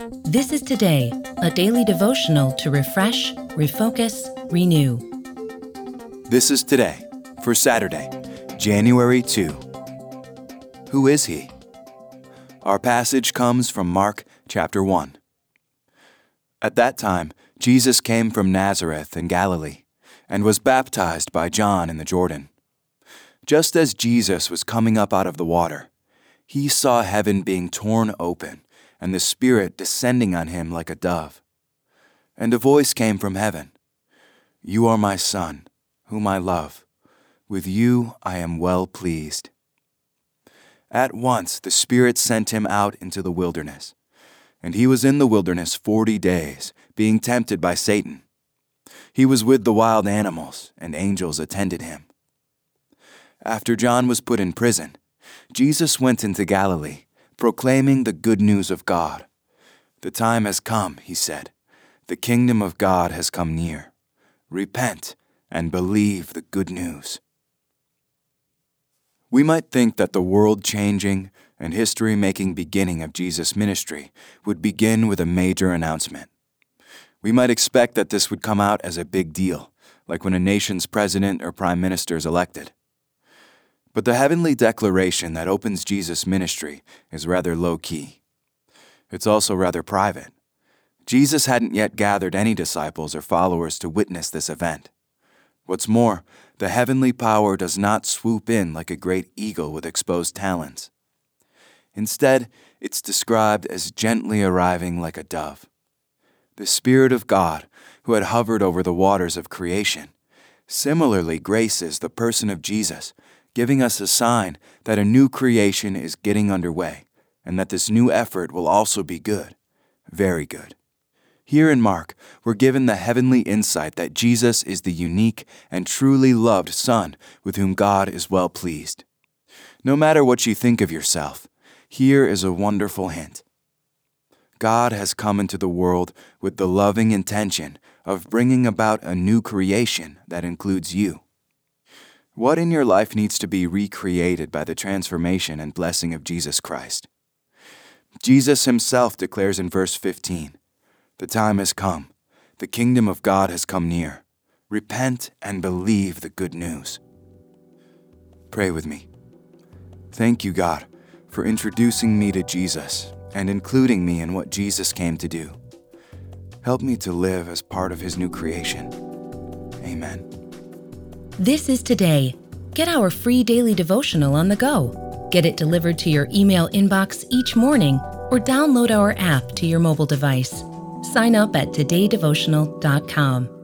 This is Today, a daily devotional to refresh, refocus, renew. This is Today for Saturday, January 2. Who is he? Our passage comes from Mark chapter 1. At that time, Jesus came from Nazareth in Galilee and was baptized by John in the Jordan. Just as Jesus was coming up out of the water, he saw heaven being torn open and the Spirit descending on him like a dove. And a voice came from heaven, "You are my Son, whom I love. With you I am well pleased." At once the Spirit sent him out into the wilderness, and he was in the wilderness 40 days, being tempted by Satan. He was with the wild animals, and angels attended him. After John was put in prison, Jesus went into Galilee, proclaiming the good news of God. "The time has come," he said. "The kingdom of God has come near. Repent and believe the good news." We might think that the world-changing and history-making beginning of Jesus' ministry would begin with a major announcement. We might expect that this would come out as a big deal, like when a nation's president or prime minister is elected. But the heavenly declaration that opens Jesus' ministry is rather low-key. It's also rather private. Jesus hadn't yet gathered any disciples or followers to witness this event. What's more, the heavenly power does not swoop in like a great eagle with exposed talons. Instead, it's described as gently arriving like a dove. The Spirit of God, who had hovered over the waters of creation, similarly graces the person of Jesus, giving us a sign that a new creation is getting underway, and that this new effort will also be good, very good. Here in Mark, we're given the heavenly insight that Jesus is the unique and truly loved Son with whom God is well pleased. No matter what you think of yourself, here is a wonderful hint. God has come into the world with the loving intention of bringing about a new creation that includes you. What in your life needs to be recreated by the transformation and blessing of Jesus Christ? Jesus himself declares in verse 15, "The time has come. The kingdom of God has come near. Repent and believe the good news." Pray with me. Thank you, God, for introducing me to Jesus and including me in what Jesus came to do. Help me to live as part of his new creation. Amen. This is Today. Get our free daily devotional on the go. Get it delivered to your email inbox each morning or download our app to your mobile device. Sign up at todaydevotional.com.